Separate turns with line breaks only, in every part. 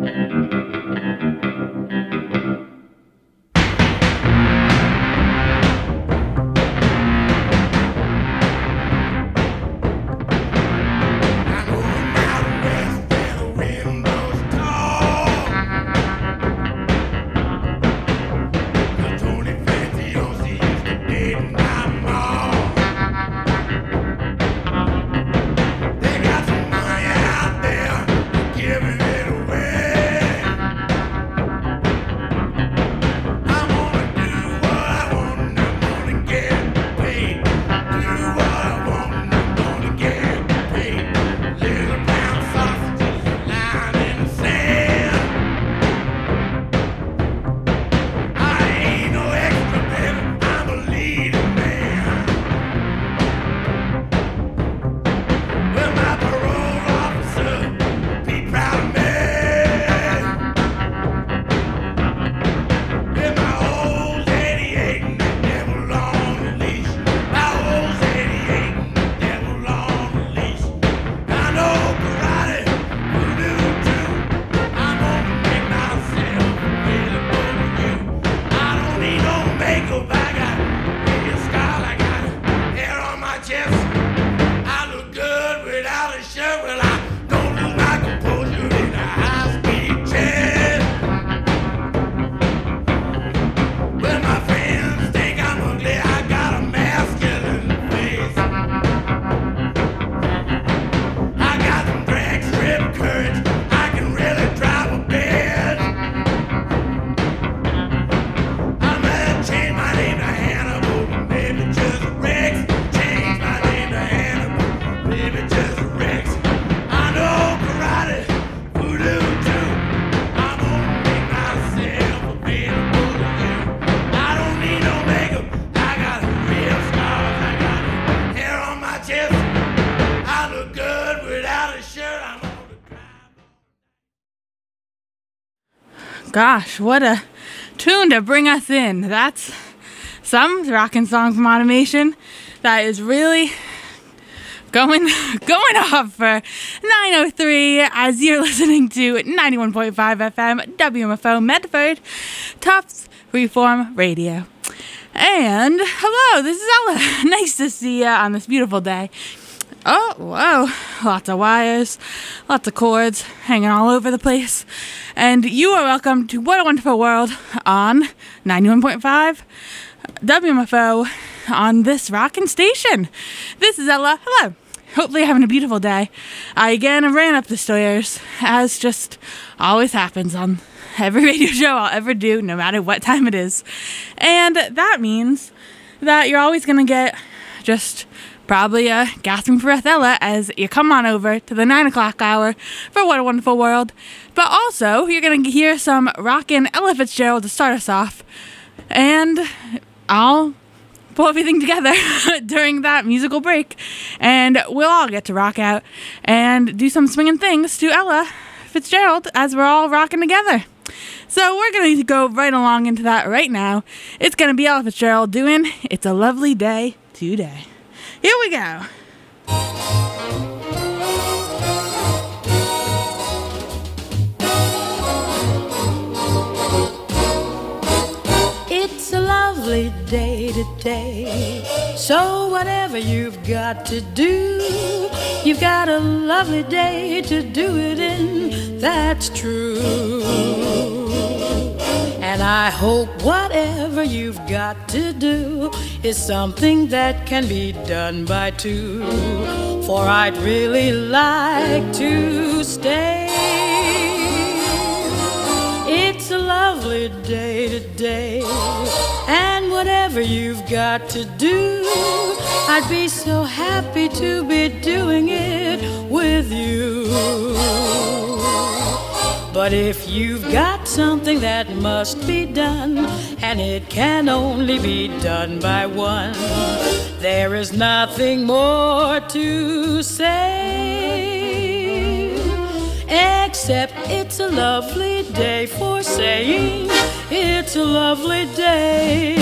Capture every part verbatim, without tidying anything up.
Gosh, what a tune to bring us in. That's some rockin' song from Automation that is really going going off for nine oh three as you're listening to ninety-one point five F M W M F O Medford, Tufts Reform Radio. And hello, this is Ella. Nice to see you on this beautiful day. Oh, whoa, lots of wires, lots of cords hanging all over the place. And you are welcome to What a Wonderful World on ninety-one point five W M F O on this rockin' station. This is Ella. Hello. Hopefully you're having a beautiful day. I again ran up the stairs, as just always happens on every radio show I'll ever do, no matter what time it is. And that means that you're always going to get just probably a gasping for breath Ella as you come on over to the nine o'clock hour for What a Wonderful World. But also, you're going to hear some rockin' Ella Fitzgerald to start us off. And I'll pull everything together during that musical break. And we'll all get to rock out and do some swinging things to Ella Fitzgerald as we're all rocking together. So we're going to go right along into that right now. It's going to be Ella Fitzgerald doing It's a Lovely Day Today. Here we go.
It's a lovely day today, so whatever you've got to do, you've got a lovely day to do it in, that's true. And I hope whatever you've got to do is something that can be done by two, for I'd really like to stay. It's a lovely day today, and whatever you've got to do, I'd be so happy to be doing it with you. But if you've got something that must be done, and it can only be done by one, there is nothing more to say, except it's a lovely day for saying it's a lovely day.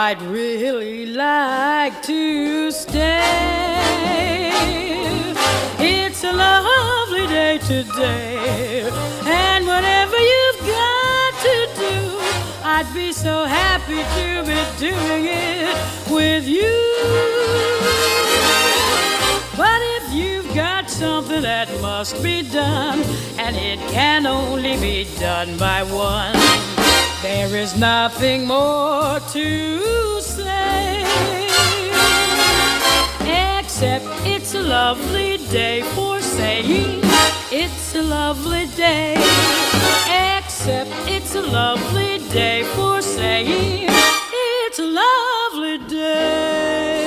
I'd really like to stay. It's a lovely day today, and whatever you've got to do, I'd be so happy to be doing it with you. But if you've got something that must be done, and it can only be done by one, there is nothing more to say, except it's a lovely day for saying it's a lovely day. Except it's a lovely day for saying it's a lovely day.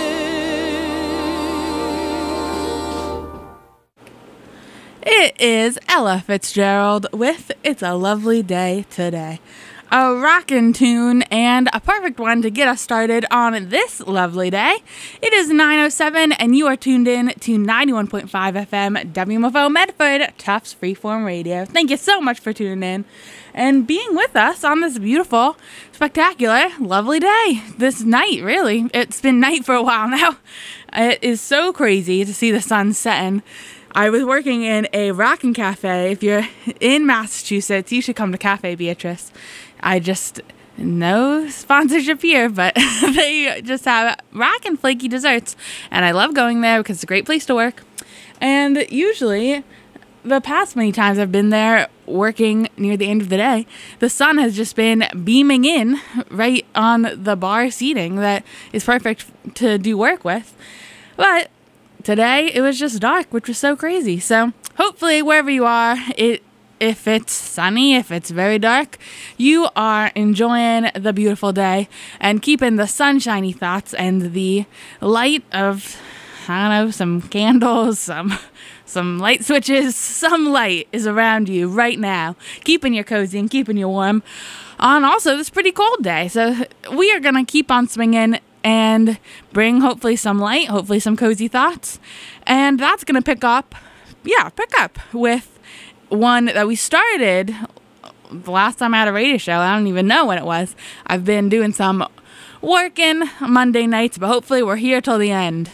It is Ella Fitzgerald with It's a Lovely Day Today. A rockin' tune and a perfect one to get us started on this lovely day. It is nine oh seven and you are tuned in to ninety-one point five F M W M F O Medford, Tufts Freeform Radio. Thank you so much for tuning in and being with us on this beautiful, spectacular, lovely day. This night, really. It's been night for a while now. It is so crazy to see the sun setting. I was working in a rockin' cafe. If you're in Massachusetts, you should come to Cafe Beatrice. I just, no sponsorship here, but they just have rockin' flaky desserts. And I love going there because it's a great place to work. And usually, the past many times I've been there working near the end of the day, the sun has just been beaming in right on the bar seating that is perfect to do work with. But today, it was just dark, which was so crazy. So hopefully, wherever you are, it if it's sunny, if it's very dark, you are enjoying the beautiful day and keeping the sunshiny thoughts and the light of, I don't know, some candles, some some light switches, some light is around you right now, keeping you cozy and keeping you warm on also this pretty cold day. So we are going to keep on swinging and bring hopefully some light, hopefully some cozy thoughts. And that's going to pick up, yeah, pick up with one that we started the last time I had a radio show. I don't even know when it was. I've been doing some working Monday nights, but hopefully we're here till the end.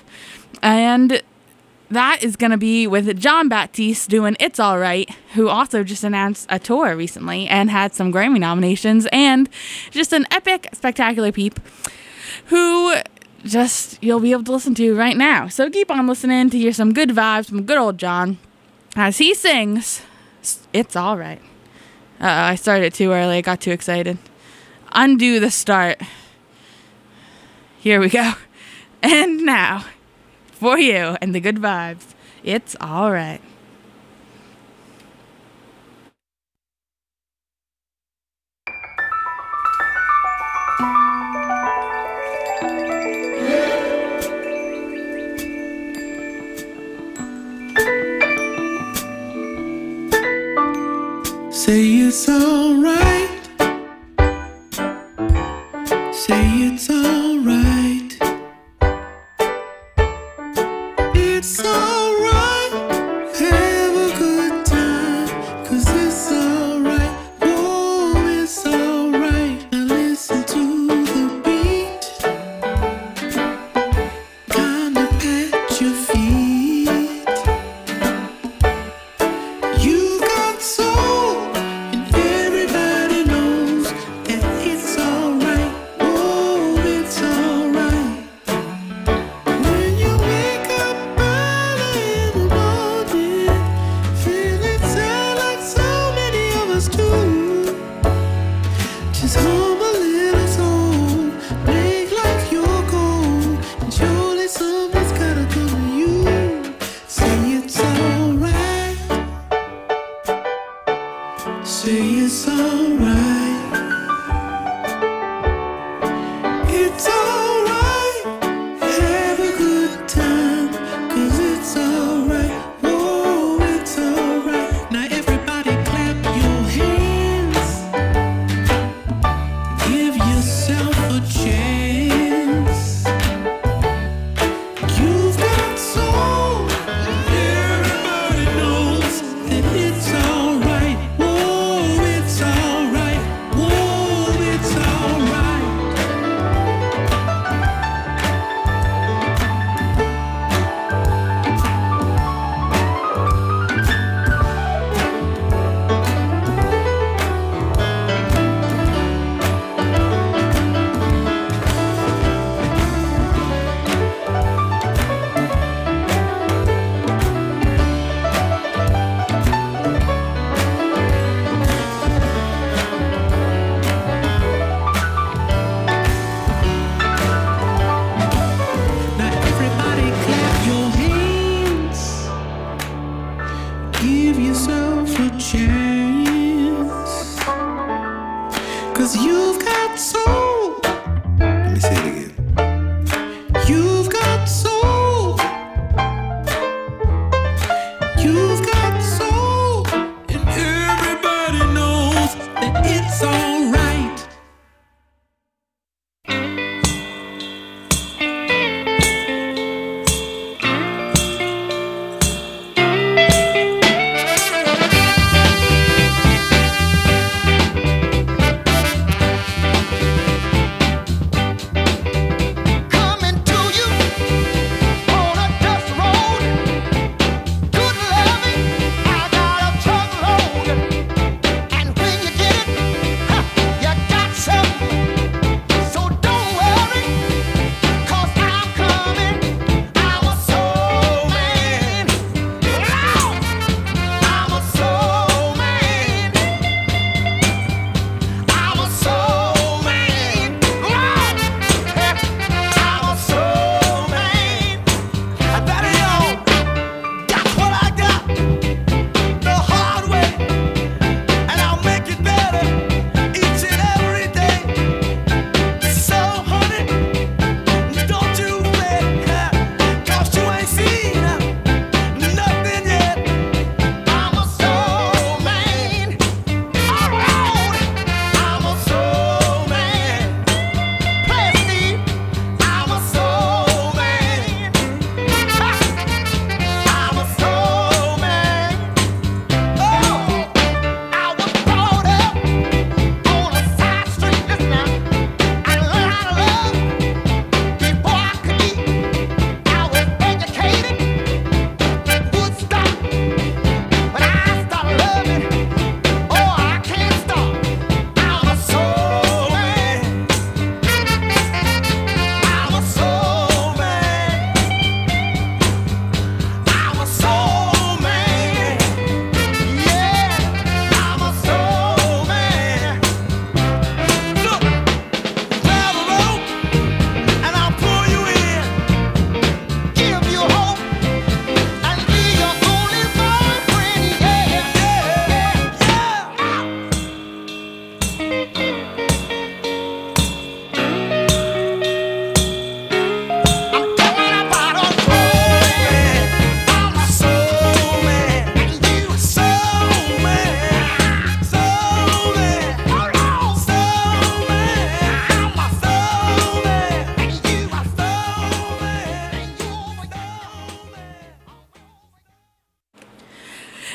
And that is going to be with Jon Batiste doing It's Alright, who also just announced a tour recently and had some Grammy nominations, and just an epic, spectacular peep who just you'll be able to listen to right now. So keep on listening to hear some good vibes from good old Jon as he sings It's Alright. Uh-oh, I started too early. I got too excited. Undo the start. Here we go. And now, for you and the good vibes, It's Alright.
Say it's alright. Say it's alright. It's alright. Have a good time, 'cause it's alright. Oh, it's alright. Now listen to the beat. Kinda pat your feet. You got soul. Everybody knows that it's alright. Oh, it's alright. When you wake up early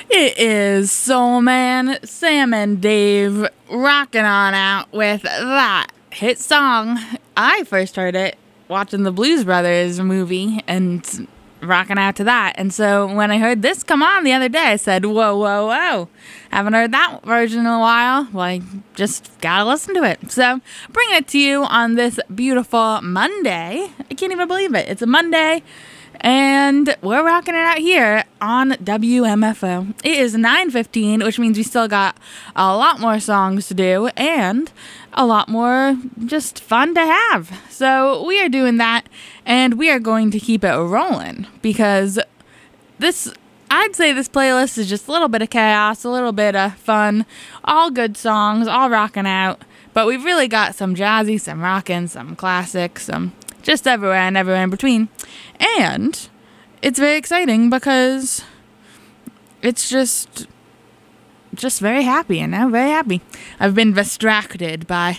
It is Soul Man, Sam and Dave rocking on out with that hit song. I first heard it watching the Blues Brothers movie and rocking out to that. And so when I heard this come on the other day, I said, whoa, whoa, whoa. Haven't heard that version in a while. Well, I just gotta listen to it. So bring it to you on this beautiful Monday. I can't even believe it. It's a Monday. And we're rocking it out here on W M F O. It is nine fifteen, which means we still got a lot more songs to do and a lot more just fun to have. So we are doing that, and we are going to keep it rolling because this, I'd say this playlist is just a little bit of chaos, a little bit of fun, all good songs, all rocking out. But we've really got some jazzy, some rockin', some classics, some just everywhere and everywhere in between. And it's very exciting because it's just just very happy, and I'm very happy. I've been distracted by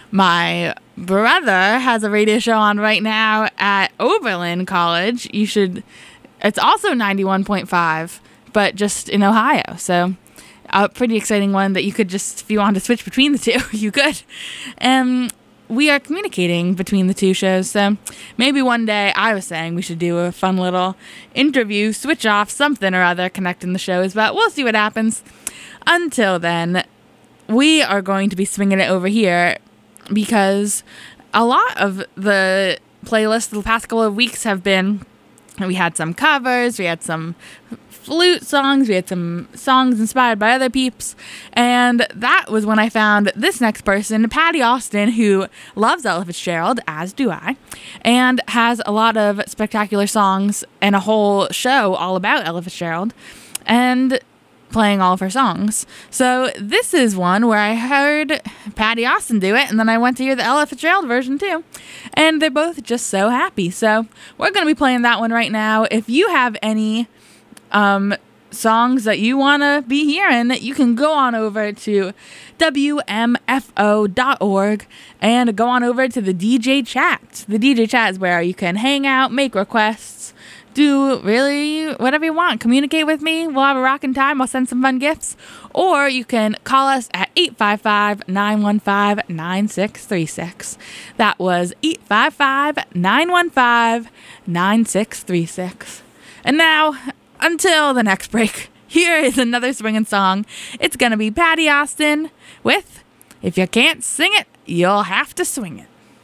my brother has a radio show on right now at Oberlin College. You should, it's also ninety-one point five, but just in Ohio. So a pretty exciting one that you could just, if you wanted to switch between the two, you could. Um, we are communicating between the two shows, so maybe one day I was saying we should do a fun little interview, switch off something or other connecting the shows, but we'll see what happens. Until then, we are going to be swinging it over here because a lot of the playlists the past couple of weeks have been, we had some covers, we had some flute songs, we had some songs inspired by other peeps, and that was when I found this next person, Patty Austin, who loves Ella Fitzgerald, as do I, and has a lot of spectacular songs and a whole show all about Ella Fitzgerald, and playing all of her songs. So this is one where I heard Patty Austin do it, and then I went to hear the Ella Fitzgerald version too, and they're both just so happy. So we're going to be playing that one right now. If you have any um, songs that you want to be hearing, you can go on over to W M F O dot org and go on over to the D J chat. The D J chat is where you can hang out, make requests, do really whatever you want. Communicate with me. We'll have a rockin' time. I'll send some fun gifts. Or you can call us at eight five five, nine one five, nine six three six. That was eight five five, nine one five, nine six three six. And now, until the next break, here is another swinging song. It's going to be Patty Austin with If You Can't Sing It, You'll Have to Swing It.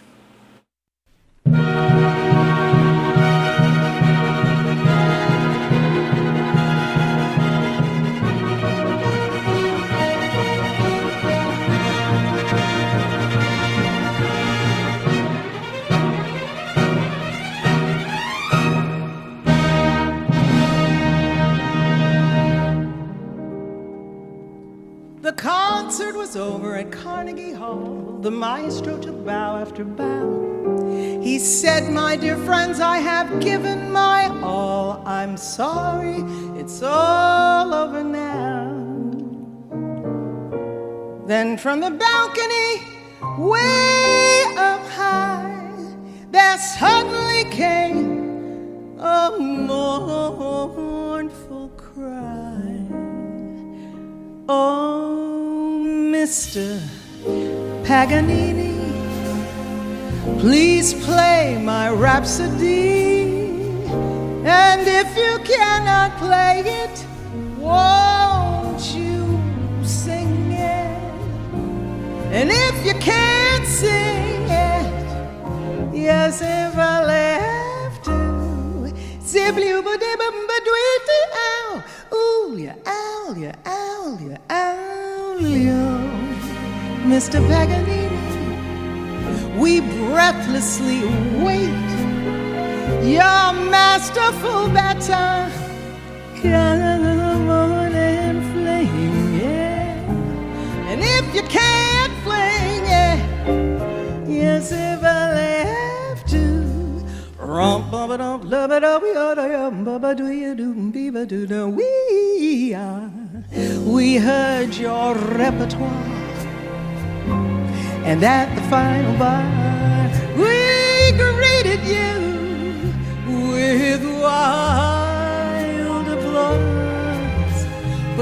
The concert was over at Carnegie Hall. The maestro took bow after bow. He said, "My dear friends, I have given my all. I'm sorry, it's all over now." Then from the balcony, way up high, there suddenly came a mournful cry. "Oh, Mister Paganini, please play my Rhapsody. And if you cannot play it, won't you sing it? And if you can't sing it, yes, if I'll have to, simply ooh, you owl, you owl, you owl, you, Mister Paganini, we breathlessly wait your masterful baton come on and fling it. And if you can't fling it, yes, if I'll have to, Rump, bubba, dump, lubba, dubba, yada, yum, bubba, do you do, beaver, do, do, we are. We heard your repertoire, and at the final bar, we greeted you with wild applause.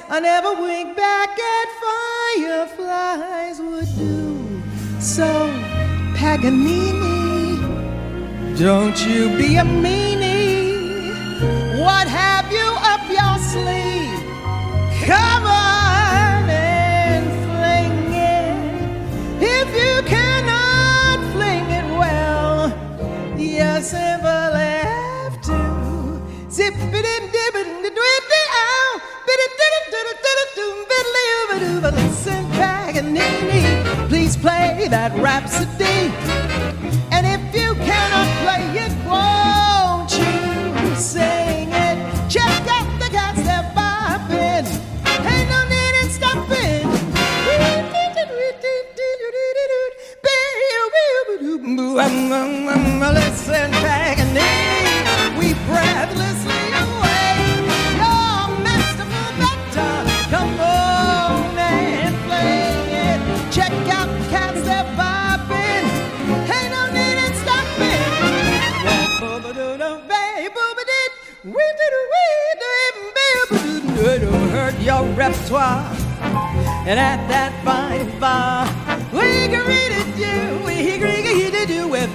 I never wink back at fireflies would do. So, Paganini, don't you be a meanie. What have you up your sleeve? Come on and fling it. If you cannot fling it well, you simply have to zip it in, dip it, do it, ow, bit it, did it, did it, did it, do it, do it, listen, Paganini, please play that Rhapsody. And if you cannot play it, won't you sing it? Check out the cats, they're bopping. Ain't no need in stopping. Listen, Paganini, we breathlessly await your masterful vector. Come on and play it. Check out the cats, they're bopping. Ain't no need in stopping. Heard your repertoire, and at that fine bar, we greeted you, we greeted you with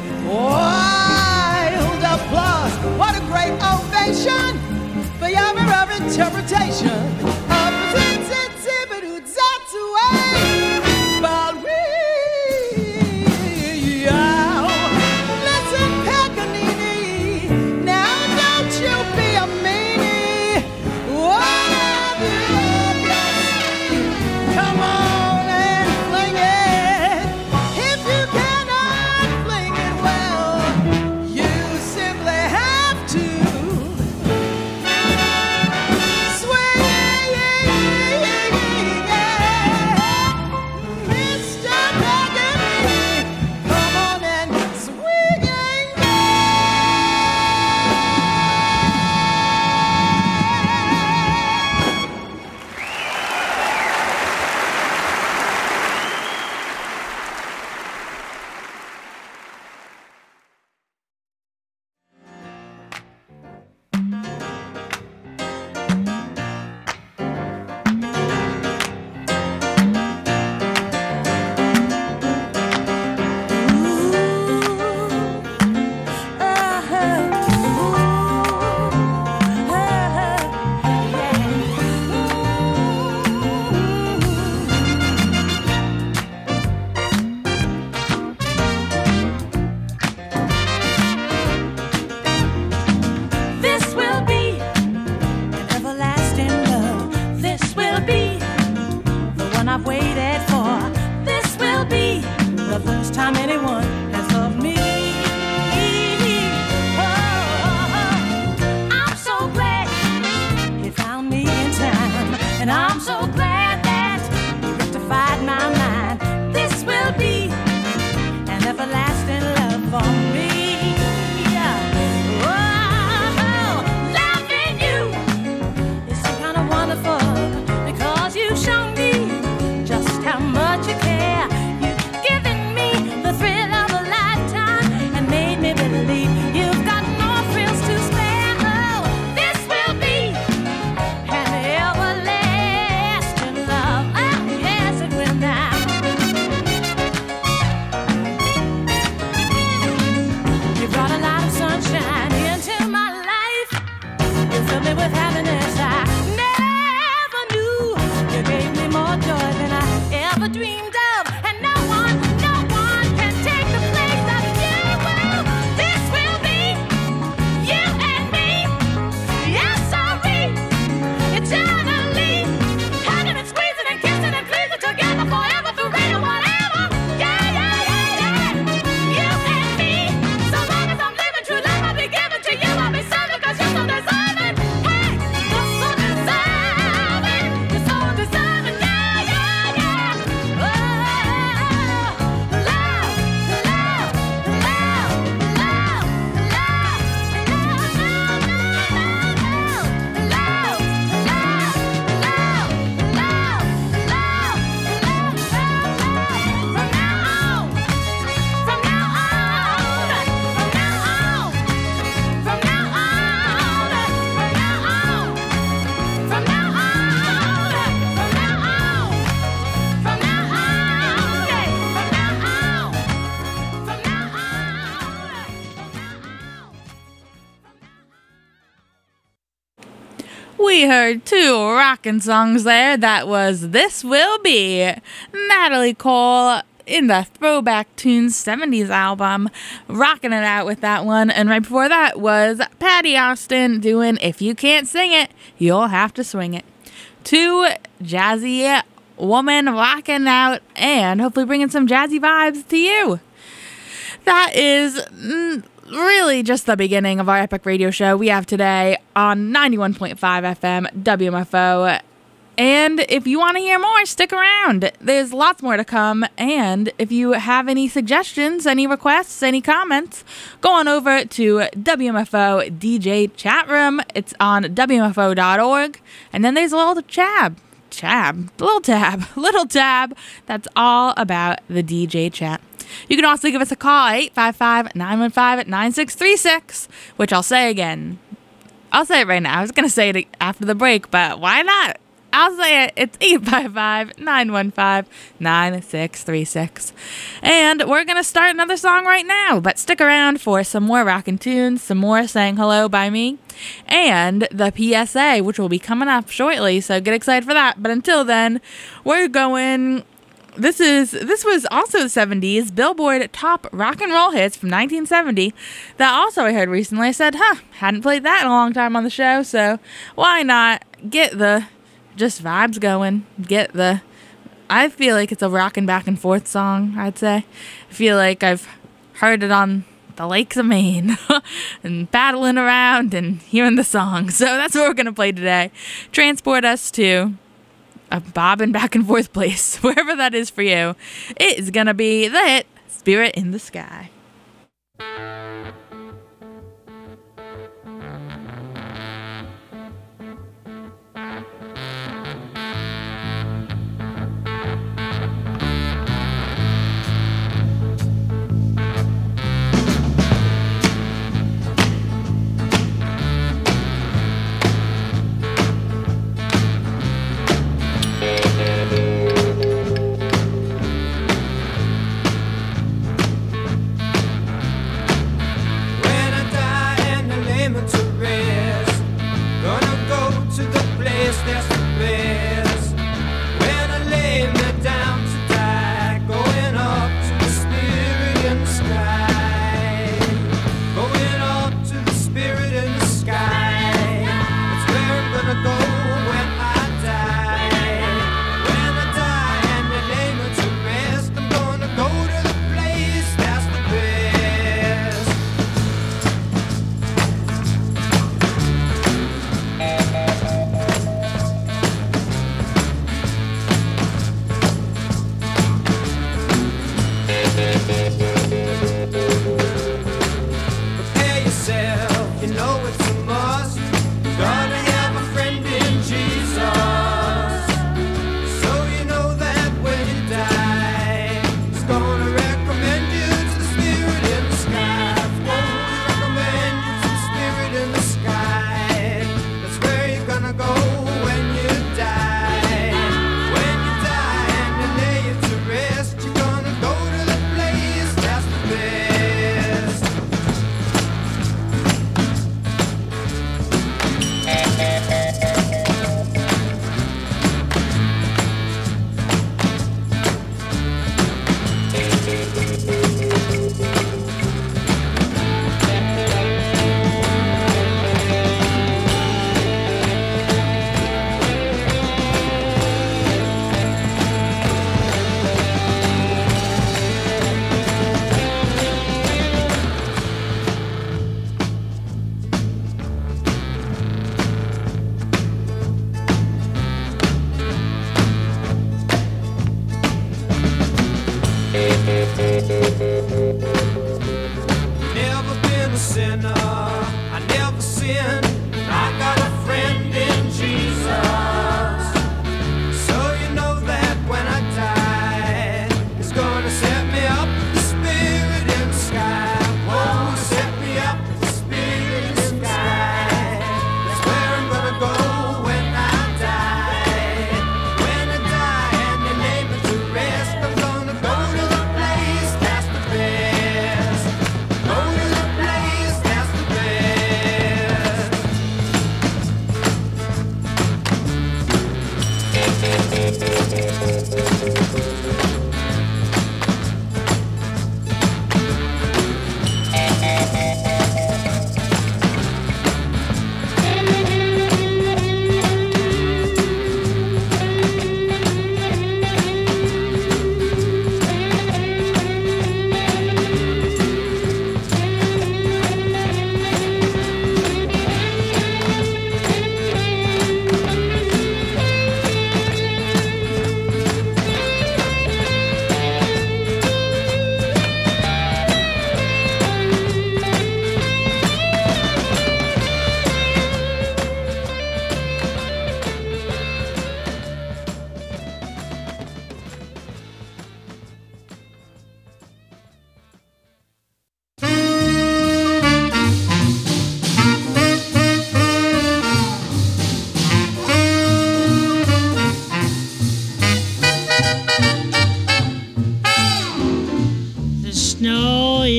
wild applause. What a great ovation for your interpretation of the sensitivity that's way. But we, oh, listen, Paganini, now don't you be a meanie. What have you up your sleeve? Come on and fling it. If you cannot fling it well, you simply have to swing it, Mister Paganini. Come on and swing it.
This will be an everlasting love. This will be the one I've waited for. This will be the first time anyone has loved me. Oh, I'm so glad he found me in time, and I'm so glad that he rectified my mind. This will be an everlasting love for me. Oh, loving you is so kind of wonderful because you've shown me just how much you care. You've given me the thrill of a lifetime and made me believe you've got more thrills to spare. Oh, this will be an everlasting love. Oh, yes, it will now. You brought a lot of sunshine into my life. You filled me with happiness I never knew. You gave me more joy than I ever dreamed of. And no one, no one can take the place of you. Well, this will be you and me. Yes, sorry, eternally. Hugging and squeezing and kissing and pleasing together forever through rain or whatever. Yeah, yeah, yeah, yeah. You and me. So long as I'm living true love, I'll be giving to you. I'll be serving 'cause you're so deserving. Hey, you're so deserving. You're so deserving. Yeah, yeah, yeah. Oh,
We heard two rockin' songs there. That was This Will Be, Natalie Cole in the Throwback Tunes seventies album, rocking it out with that one. And right before that was Patty Austin doing If You Can't Sing It, You'll Have to Swing It. Two jazzy women rocking out and hopefully bringing some jazzy vibes to you. That is mm, really just the beginning of our epic radio show we have today on ninety-one point five F M W M F O. And if you want to hear more, stick around. There's lots more to come. And if you have any suggestions, any requests, any comments, go on over to W M F O D J chat room. It's on W M F O dot org. And then there's a little tab. Tab. Little tab. Little tab. That's all about the D J chat. You can also give us a call, eight five five, nine one five, nine six three six, which I'll say again. I'll say it right now. I was going to say it after the break, but why not? I'll say it. It's eight five five, nine one five, nine six three six. And we're going to start another song right now, but stick around for some more rockin' tunes, some more Saying Hello by me, and the P S A, which will be coming up shortly, so get excited for that. But until then, we're going... This is this was also the seventies Billboard Top Rock and Roll Hits from nineteen seventy that also I heard recently. I said, huh, hadn't played that in a long time on the show, so why not get the just vibes going, get the, I feel like it's a rockin' back and forth song, I'd say. I feel like I've heard it on the lakes of Maine and paddling around and hearing the song. So that's what we're going to play today. Transport us to a bobbing back and forth place, wherever that is for you. It is going to be the hit, Spirit in the Sky.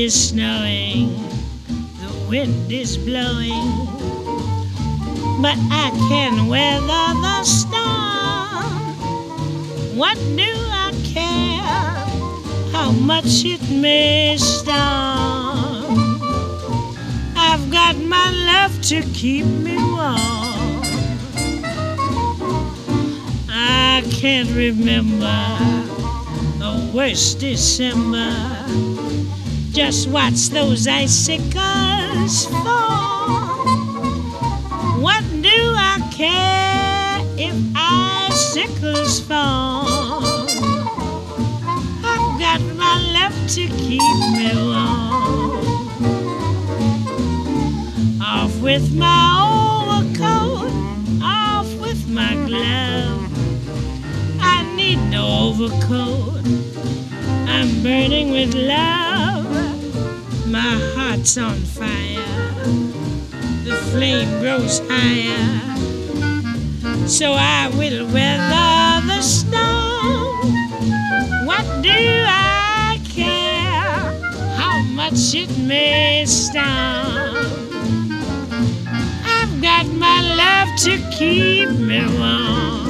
is snowing, the wind is blowing, but I can weather the storm. What do I care how much it may storm? I've got my love to keep me warm. I can't remember the worst December. Just watch those icicles fall. What do I care if icicles fall? I've got my love to keep me warm. Off with my overcoat, off with my glove. I need no overcoat, I'm burning with love. My heart's on fire, the flame grows higher, so I will weather the storm. What do I care how much it may storm? I've got my love to keep me warm.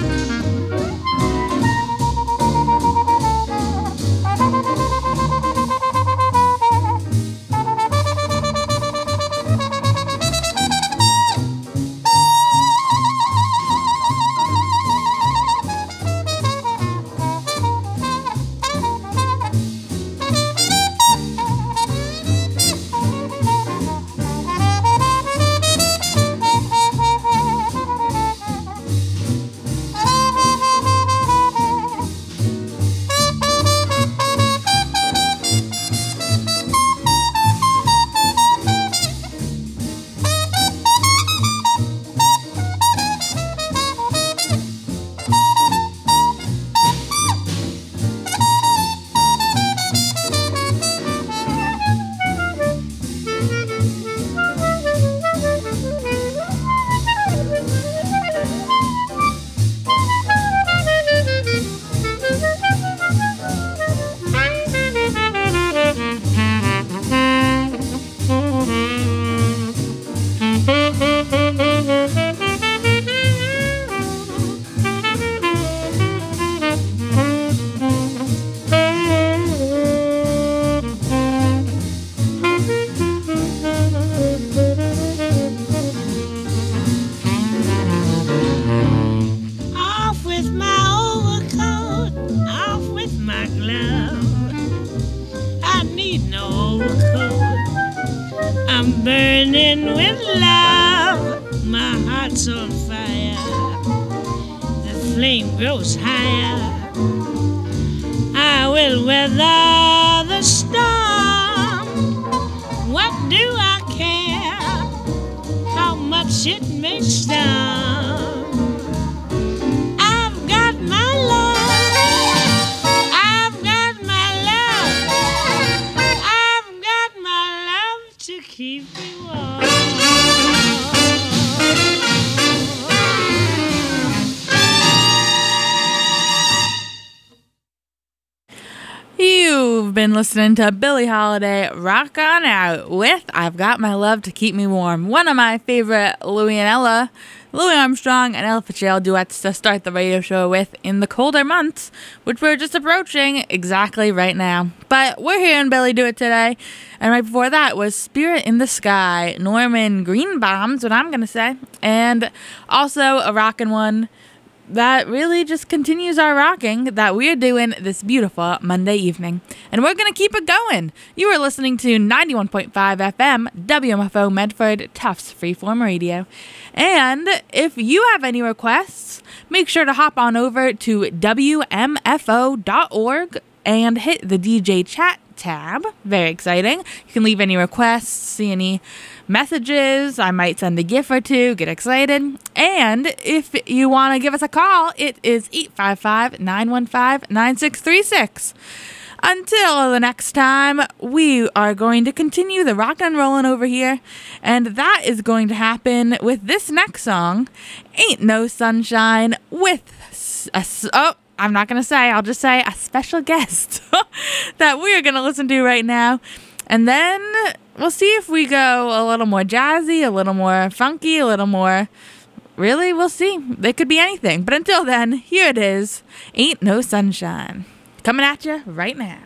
Listening to Billie Holiday rock on out with I've Got My Love to Keep Me Warm, one of my favorite Louis and Ella, Louis Armstrong and Ella Fitzgerald duets to start the radio show with in the colder months, which we're just approaching exactly right now. But we're hearing Billie do it today, and right before that was Spirit in the Sky, Norman Greenbaum's what I'm going to say, and also a rockin' one that really just continues our rocking that we're doing this beautiful Monday evening. And we're going to keep it going. You are listening to ninety-one point five F M, W M F O Medford, Tufts Freeform Radio. And if you have any requests, make sure to hop on over to W M F O dot org and hit the D J chat tab. Very exciting. You can leave any requests, see any messages. I might send a GIF or two. Get excited. And if you want to give us a call, it is eight five five, nine one five, nine six three six. Until the next time, we are going to continue the rock and rollin' over here, and that is going to happen with this next song, Ain't No Sunshine, with a, oh, I'm not going to say, I'll just say a special guest that we are going to listen to right now. And then we'll see if we go a little more jazzy, a little more funky, a little more... Really, we'll see. It could be anything. But until then, here it is. Ain't No Sunshine. Coming at you right now.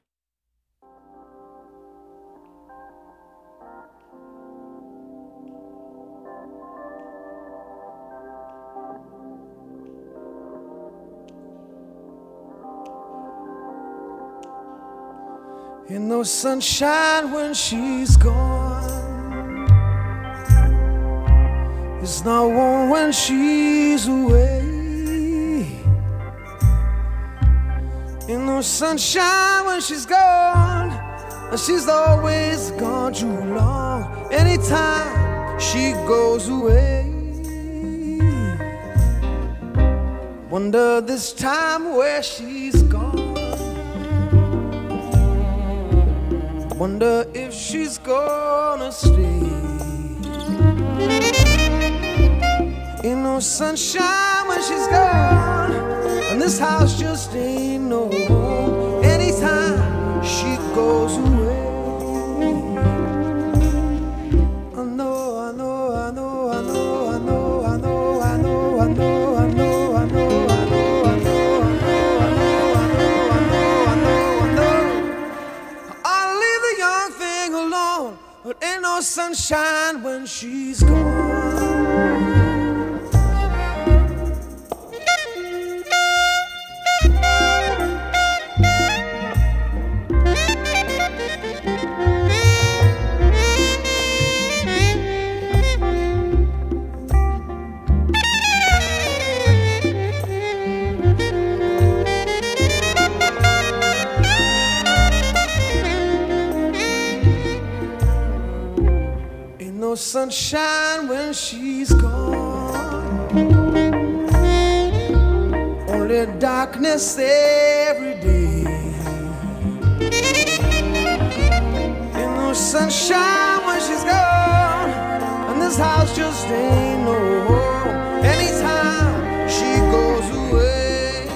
Ain't no sunshine when she's gone. It's not warm when she's away. Ain't no sunshine when she's gone, and she's always gone too long. Anytime she goes away, wonder this time where she's gone. Wonder if she's gonna stay. Ain't no sunshine when she's gone, and this house just ain't no home. Anytime she goes away, I know, I know, I know, I know, I know, I know, I know, I know, I know, I know, I know, I know, I know, I know, I know, I know. I'll leave the young thing alone, but ain't no sunshine when she's gone. No sunshine when she's gone, only darkness every day. Ain't no sunshine when she's gone, and this house just ain't no home. Anytime she goes away,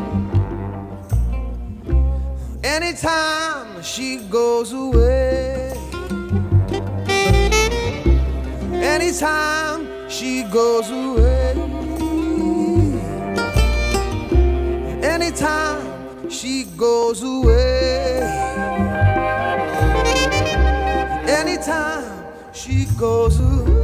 anytime she goes away, anytime she goes away, anytime she goes away, anytime she goes away.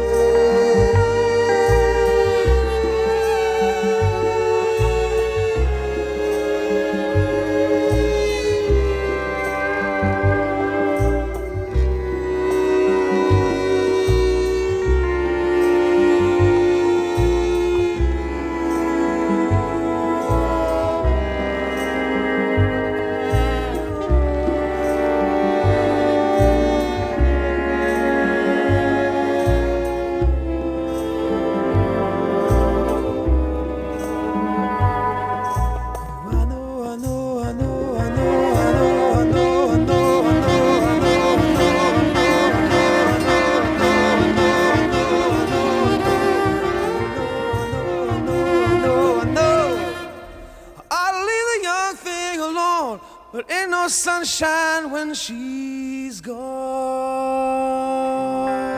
But ain't no sunshine when she's gone.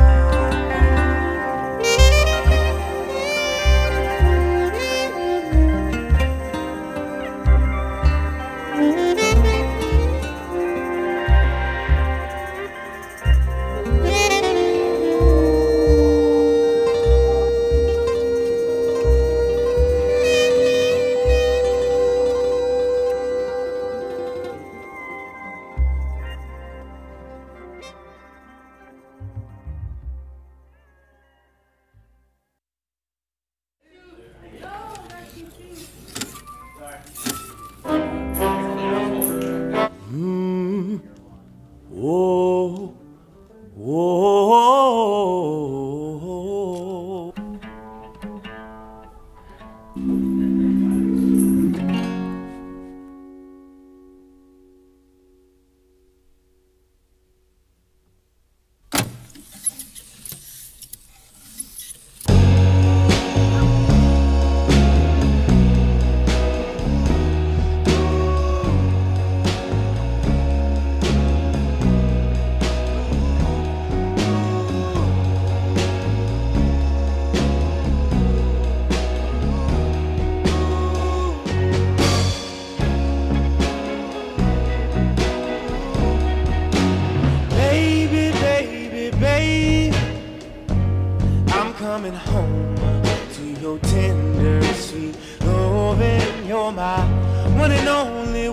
and only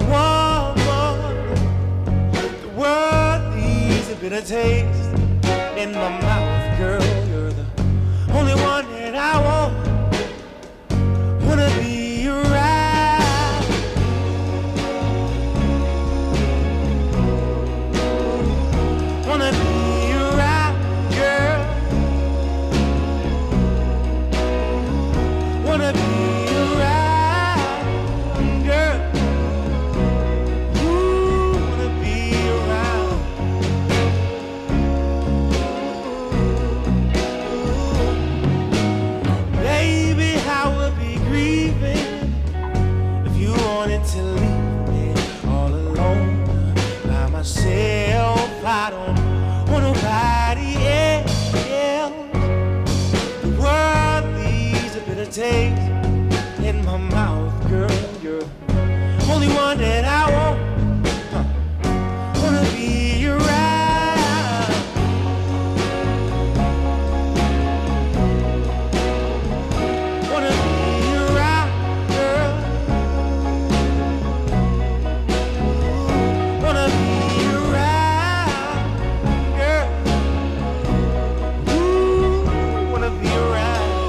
woman. The world leaves a bitter taste in my mouth, girl. You're the only one that I want. Wanna be around. Wanna be around, girl. Wanna be around, girl. Ooh, wanna be around. Baby, I would be grieving if you wanted to leave me all alone by myself. I don't want nobody else. The world leaves a bitter taste in my mouth, girl. You're the only one that I want. Huh. Wanna be around. Wanna be around, girl. Wanna be around, girl. Ooh, wanna be around.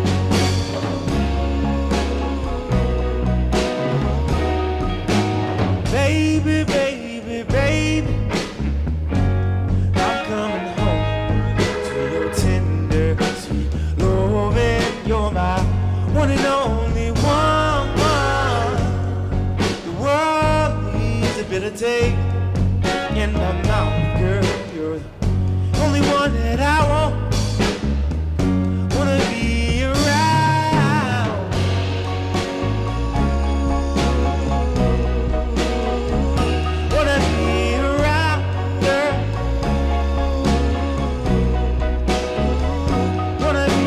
Baby, baby, baby, I'm coming home to your tender, sweet loving. You're my one and only woman. The world leaves a bitter taste in my mouth, girl. You're the only one that I want. Wanna be around. Wanna be around, girl. Wanna be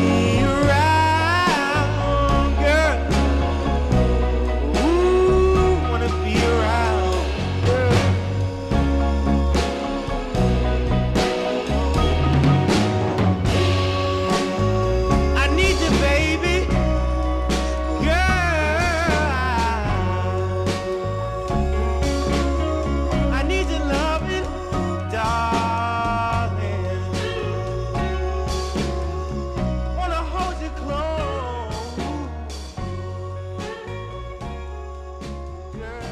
around, girl. Ooh, wanna be around, girl. I need you, baby, girl. I need your loving, darling. Wanna hold you close, girl.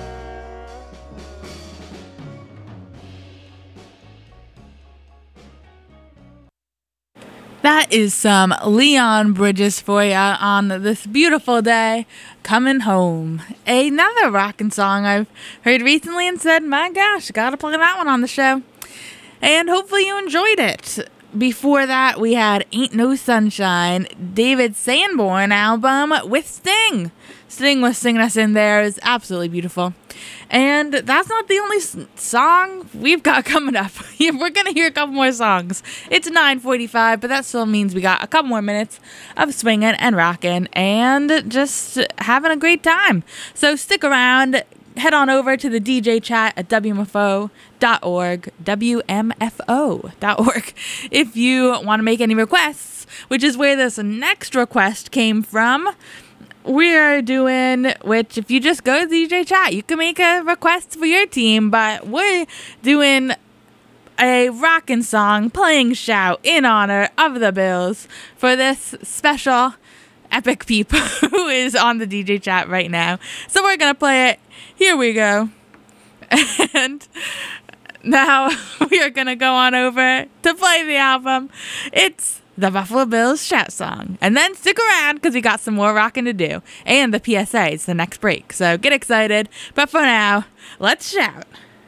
That is some Leon Bridges for ya on this beautiful day. Coming Home. Another rockin' song I've heard recently and said, my gosh, gotta play that one on the show. And hopefully you enjoyed it. Before that, we had Ain't No Sunshine, David Sanborn album with Sting. Sting was singing us in there. It's absolutely beautiful. And that's not the only s- song we've got coming up. We're going to hear a couple more songs. It's nine forty-five, but that still means we got a couple more minutes of swinging and rocking and just having a great time. So stick around. Head on over to the D J chat at W M F O dot org, W M F O dot org, if you want to make any requests, which is where this next request came from. We're doing, which if you just go to the D J chat, you can make a request for your team, but we're doing a rockin' song, playing Shout in honor of the Bills for this special epic peep who is on the D J chat right now. So we're going to play it. Here we go. And now we are going to go on over to play the album. It's the Buffalo Bills Shout song. And then stick around because we got some more rocking to do. And the P S A is the next break. So get excited. But for now, let's shout.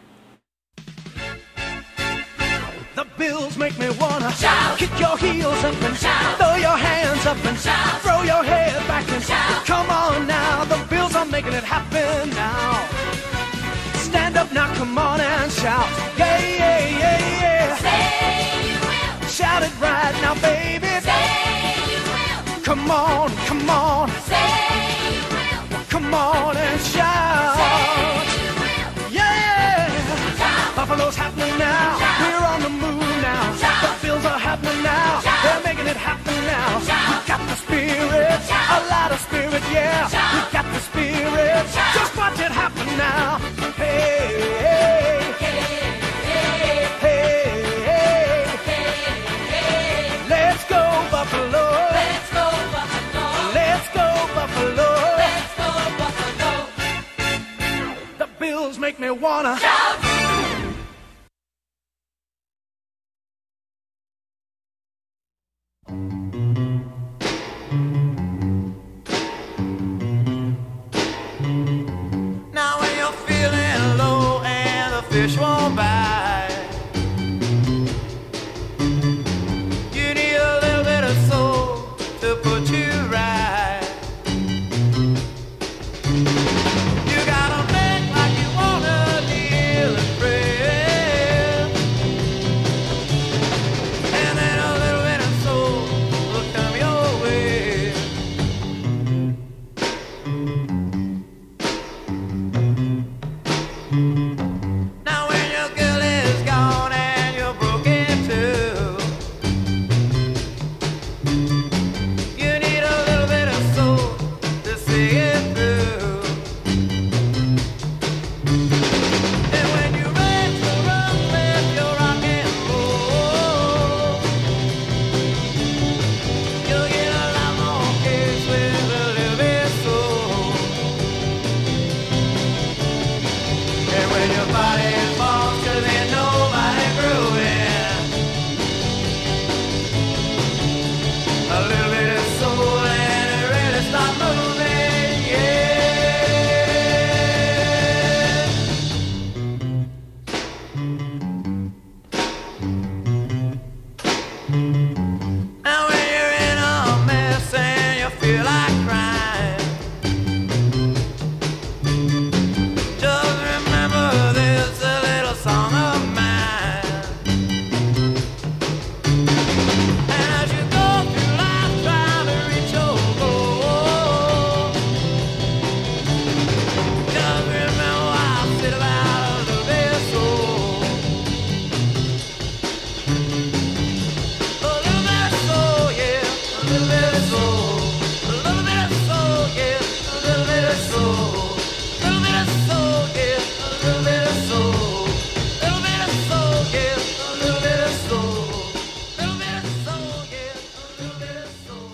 The Bills make me wanna shout. Kick your heels up and shout. Throw your hands up and shout. Throw your head back and shout. Come on now, the Bills are making it happen now. Stand up now, come on and shout. Yeah, yeah, yeah, yeah.
Say you will.
Shout it right now, baby.
Say you will.
Come on, come on.
Say you will.
Come on and shout.
Say you will.
Yeah.
Shout.
Buffalo's happening now.
Shout.
We're on the move now.
Shout.
The Bills are happening now.
Shout.
They're making it happen now.
Shout.
We got the spirit,
Shout.
a lot of spirit, yeah.
Shout.
We got the spirit.
Shout.
Just watch it happen now. Hey, hey, hey, hey, let's go Buffalo.
Let's go Buffalo.
Let's go Buffalo.
Let's go Buffalo.
The Bills make me wanna
Shout.
Now when you're feeling low and the fish won't bite, you need a little bit of soul to put you right. You gotta make like you wanna kneel and pray, and then a little bit of soul will come your way. Now when your girl is gone and you're broken too, you need a little bit of soul to see it through. And when you ready to run with your rock and roll, you'll get a lot more kids with a little bit of soul. And when your body falls, 'cause ain't nobody grooving, a little bit of soul and it really start moving, yeah. Now when you're in a mess and you feel like crying, just remember this a little song of mine. And as you go through life trying to reach your goal, just remember I said about a little bit of soul. A little bit of soul, yeah, a little bit of soul. A little bit of soul, yeah, a little bit of soul. A little bit of soul, yeah, a little bit of soul. A little bit of soul, yeah, a little bit of soul. A little bit of soul, yeah, a little bit of soul.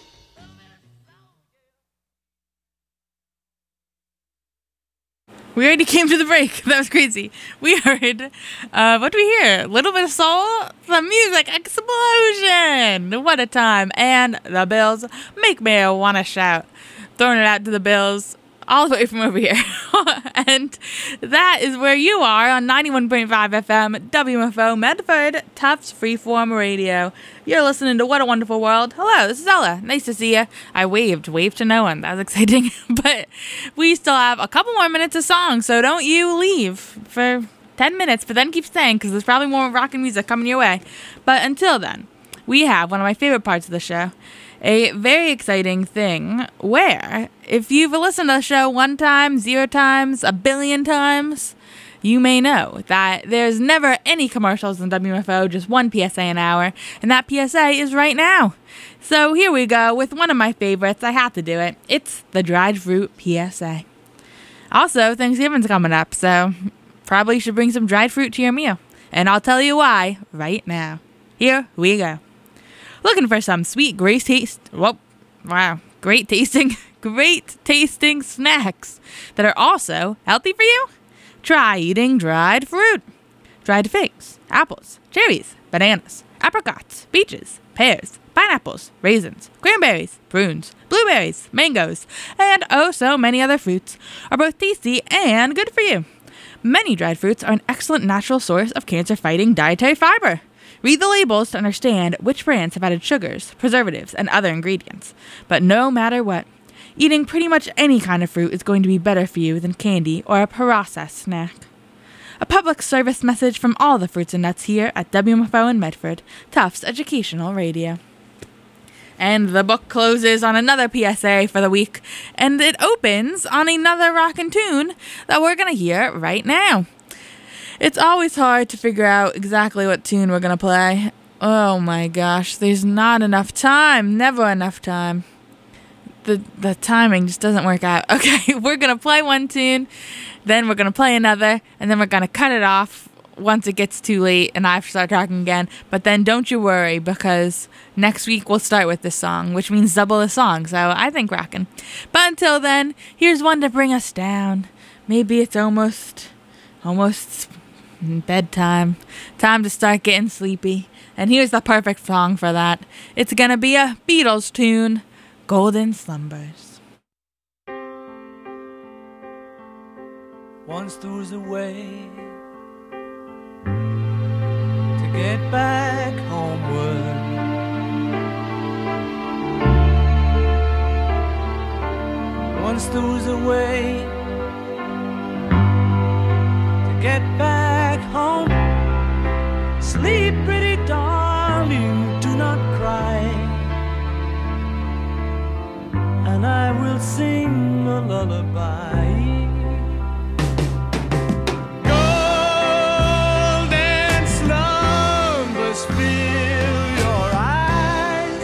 We already came to the break. That was crazy. We heard, uh, what do we hear? A little bit of soul, the music explosion. What a time. And the Bills make me want to shout. Throwing it out to the Bills all the way from over here. And that is where you are on ninety-one point five F M, W F O Medford, Tufts Freeform Radio. You're listening to What a Wonderful World. Hello, this is Ella. Nice to see you. I waved. Waved to no one. That was exciting. But we still have a couple more minutes of song, so don't you leave for ten minutes, but then keep staying because there's probably more rockin' music coming your way. But until then, we have one of my favorite parts of the show, a very exciting thing where if you've listened to the show one time, zero times, a billion times, you may know that there's never any commercials in W F O, just one P S A an hour, and that P S A is right now. So here we go with one of my favorites. I have to do it. It's the dried fruit P S A. Also, Thanksgiving's coming up, so probably should bring some dried fruit to your meal. And I'll tell you why right now. Here we go. Looking for some sweet, great taste, whoa, wow, great tasting, great tasting snacks that are also healthy for you? Try eating dried fruit. Dried figs, apples, cherries, bananas, apricots, peaches, pears, pineapples, raisins, cranberries, prunes, blueberries, mangoes, and oh so many other fruits are both tasty and good for you. Many dried fruits are an excellent natural source of cancer-fighting dietary fiber. Read the labels to understand which brands have added sugars, preservatives, and other ingredients. But no matter what, eating pretty much any kind of fruit is going to be better for you than candy or a processed snack. A public service message from all the fruits and nuts here at W F O in Medford, Tufts Educational Radio. And the book closes on another P S A for the week, and it opens on another rockin' tune that we're going to hear right now. It's always hard to figure out exactly what tune we're going to play. Oh my gosh, there's not enough time, never enough time. the the timing just doesn't work out. Okay, we're gonna play one tune, then we're gonna play another, and then we're gonna cut it off once it gets too late and I have to start talking again. But then don't you worry, because next week we'll start with this song, which means double the song, so I think rockin'. But until then, here's one to bring us down. Maybe it's almost, almost bedtime. Time to start getting sleepy. And here's the perfect song for that. It's gonna be a Beatles tune, Golden Slumbers.
Once there was a way to get back homeward. Once there was a way to get back home. Sleep, pretty darling, do not cry, and I will sing a lullaby. Golden slumbers fill your eyes,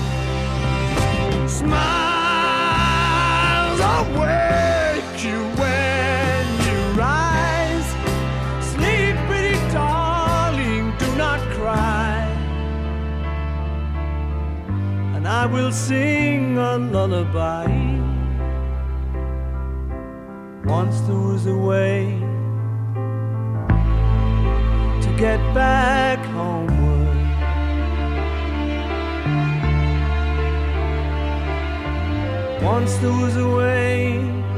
smiles awake you when you rise. Sleep, pretty darling, do not cry, and I will sing a lullaby. Once there was a way to get back homeward. Once there was a way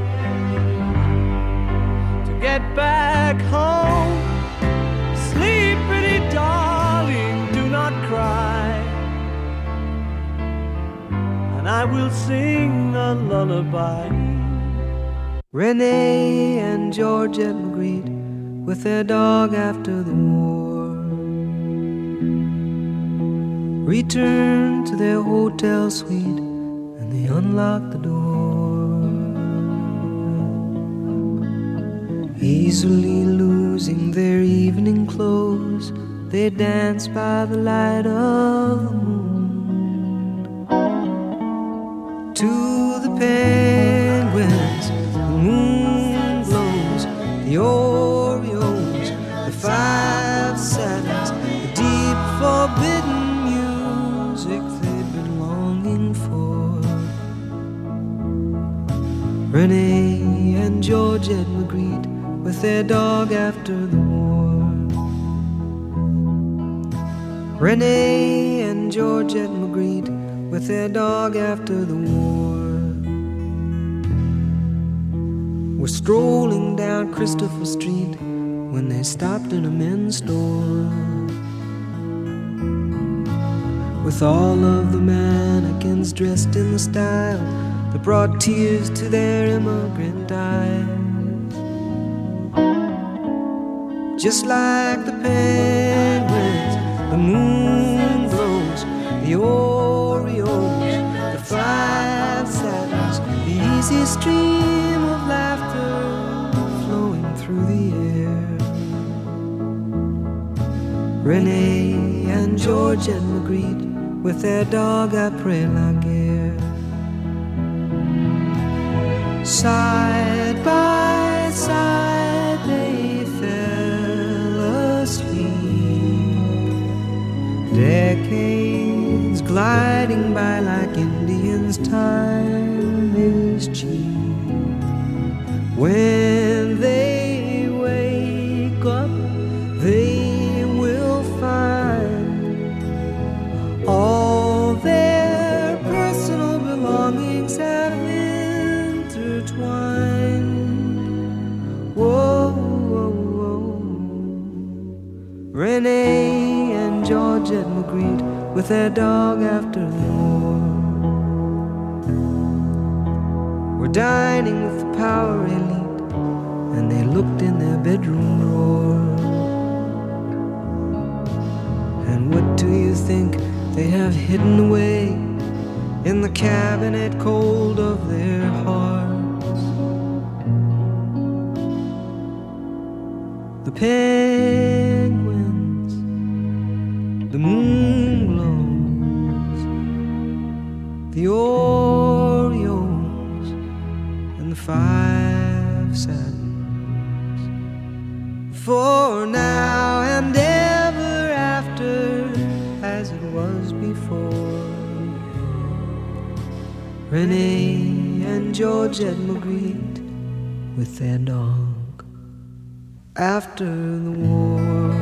to get back home. Sleep, pretty darling, do not cry, and I will sing a lullaby. Renee and Georgette Magritte with their dog after the war returned to their hotel suite, and they unlocked the door. Easily losing their evening clothes, they danced by the light of the moon. To the penguins the moon glows, the Oreos, the five satins, the deep forbidden music they'd been longing for. Renee and Georgette Magritte with their dog after the war. Renee and Georgette Magritte with their dog after the war were strolling down Christopher Street when they stopped in a men's store. With all of the mannequins dressed in the style that brought tears to their immigrant eyes. Just like the penguins, the moon glows, the Oreos, the five satins, the easy stream of laughter flowing through the air. Renee and Georgette Magritte with their dog après la guerre. Side by side they fell asleep, decades gliding by like Indians. Time is cheap. When they wake up, they will find all their personal belongings have intertwined. Whoa, whoa, whoa. Renee and Georgette Magritte with their dog after the war were dining with the power elite, and they looked in their bedroom drawer. And what do you think they have hidden away in the cabinet cold of their hearts? The penguins, the moon glows, the Oreos, five cents. For now and ever after, as it was before, Renee and Georgette Magritte with their dog after the war.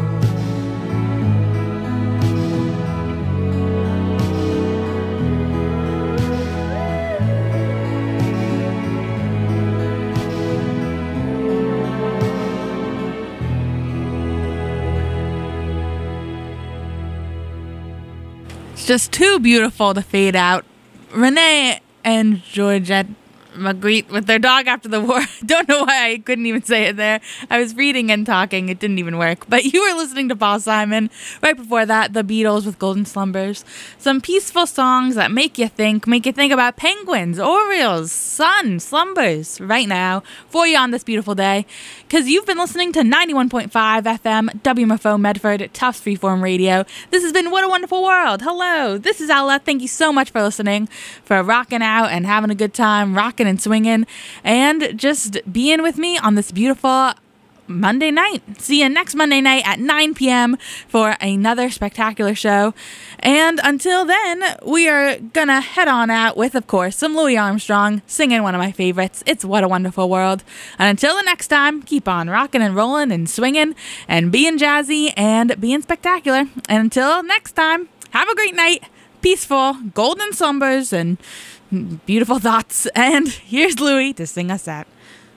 Just too beautiful to fade out. Renee and Georgette Magritte with their dog after the war. Don't know why I couldn't even say it there. I was reading and talking. It didn't even work. But you were listening to Paul Simon. Right before that, the Beatles with Golden Slumbers. Some peaceful songs that make you think, make you think about penguins, Orioles, sun, slumbers right now for you on this beautiful day. Because you've been listening to ninety-one point five F M, W M F O Medford, Tufts Freeform Radio. This has been What a Wonderful World. Hello, this is Ella. Thank you so much for listening, for rocking out and having a good time, rocking and swinging, and just being with me on this beautiful Monday night. See you next Monday night at nine p.m. for another spectacular show. And until then, we are gonna head on out with, of course, some Louis Armstrong singing one of my favorites. It's What a Wonderful World. And until the next time, keep on rocking and rolling and swinging and being jazzy and being spectacular. And until next time, have a great night. Peaceful, golden slumbers, and beautiful thoughts. And here's Louis to sing us out.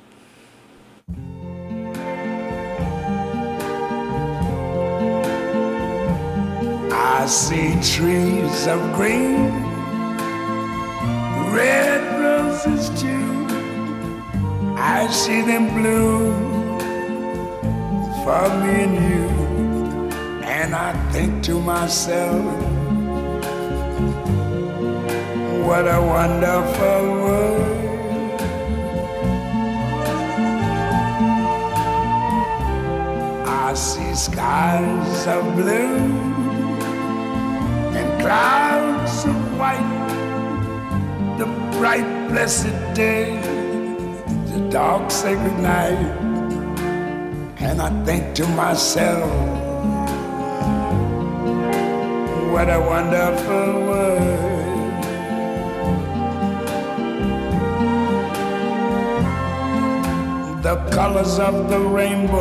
I see trees of green, red roses too. I see them bloom for me and you. And I think to myself, what a wonderful world. I see skies of blue and clouds of white, the bright blessed day, the dark sacred night. And I think to myself, what a wonderful world. The colors of the rainbow